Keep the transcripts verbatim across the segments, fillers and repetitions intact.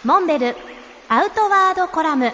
モンベルアウトワードコラム。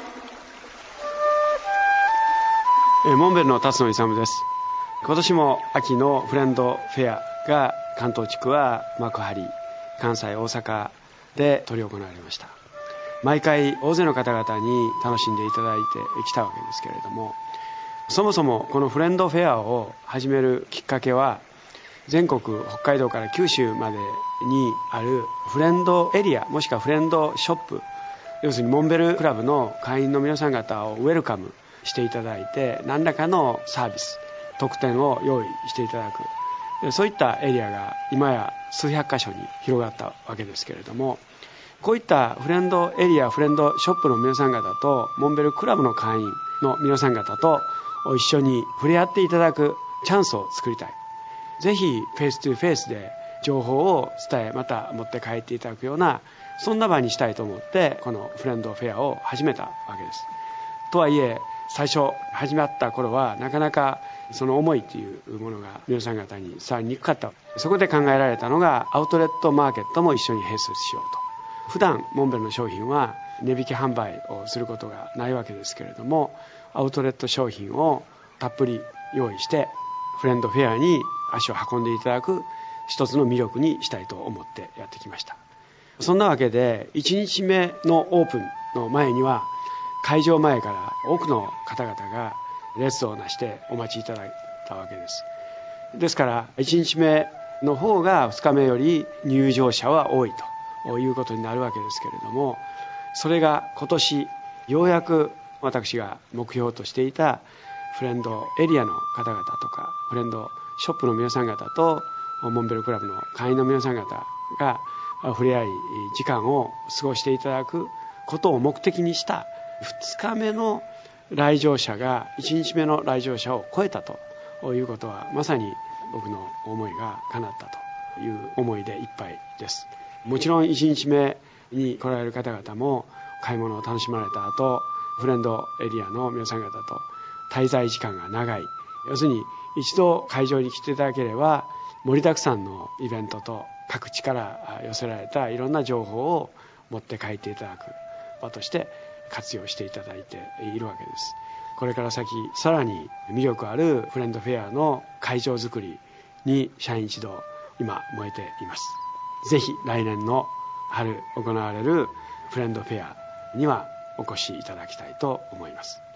えモンベルの辰野勇です。今年も秋のフレンドフェアが関東地区は幕張、関西、大阪で執り行われました。毎回大勢の方々に楽しんでいただいてきたわけですけれども、そもそもこのフレンドフェアを始めるきっかけは、全国北海道から九州までにあるフレンドエリア、もしくはフレンドショップ、要するにモンベルクラブの会員の皆さん方をウェルカムしていただいて、何らかのサービス、特典を用意していただく、そういったエリアが今や数百箇所に広がったわけですけれども、こういったフレンドエリア、フレンドショップの皆さん方とモンベルクラブの会員の皆さん方と一緒に触れ合っていただくチャンスを作りたい。ぜひフェイストゥフェイスで情報を伝え、また持って帰っていただくような、そんな場にしたいと思ってこのフレンドフェアを始めたわけです。とはいえ最初始まった頃はなかなかその思いというものが皆さん方に伝わりにくかった。そこで考えられたのがアウトレットマーケットも一緒に併設しようと。普段モンベルの商品は値引き販売をすることがないわけですけれども、アウトレット商品をたっぷり用意してフレンドフェアに足を運んでいただく一つの魅力にしたいと思ってやってきました。そんなわけでいちにちめのオープンの前には、会場前から多くの方々が列をなしてお待ちいただいたわけです。ですからいちにちめの方がふつかめより入場者は多いということになるわけですけれども、それが今年ようやく私が目標としていたフレンドエリアの方々とかフレンドショップの皆さん方とモンベルクラブの会員の皆さん方が触れ合い時間を過ごしていただくことを目的にしたふつかめの来場者がいちにちめの来場者を超えたということは、まさに僕の思いが叶ったという思いでいっぱいです。もちろんいちにちめに来られる方々も買い物を楽しまれた後、フレンドエリアの皆さん方と滞在時間が長い、要するに一度会場に来ていただければ盛りだくさんのイベントと各地から寄せられたいろんな情報を持って帰っていただく場として活用していただいているわけです。これから先さらに魅力あるフレンドフェアの会場づくりに社員一同今燃えています。ぜひ来年の春行われるフレンドフェアにはお越しいただきたいと思います。